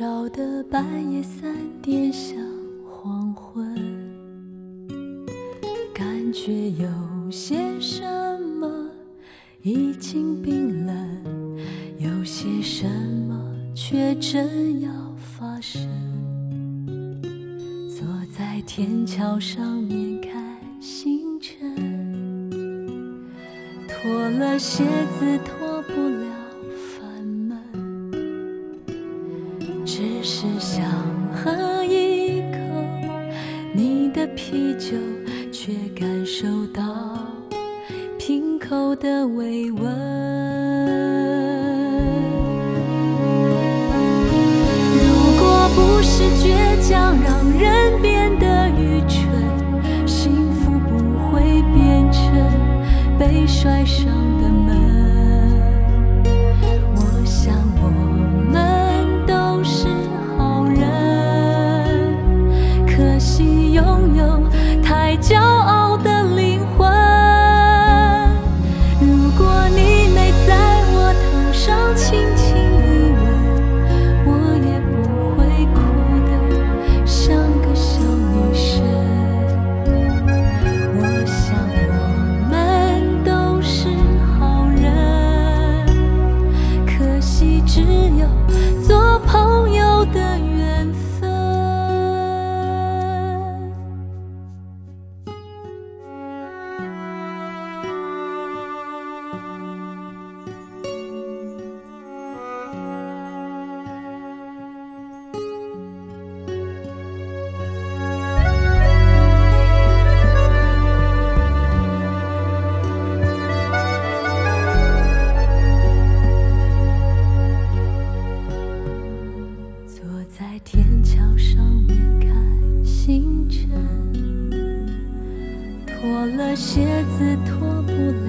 照的半夜3点像黄昏，感觉有些什么已经冰冷，有些什么却正要发生。坐在天桥上面看星辰，脱了鞋子脱不了烦闷，只是想喝一口你的啤酒，却感受到瓶口的微温。如果不是倔强让人变得愚蠢，幸福不会变成被摔伤的门。我想我们都是好人，可惜拥有太骄傲的灵魂。如果你没在我头上轻轻一吻，我也不会哭得像个小女生。我想我们都是好人，可惜只有做朋友的缘分。坐在天桥上面看星辰，脱了鞋子脱不了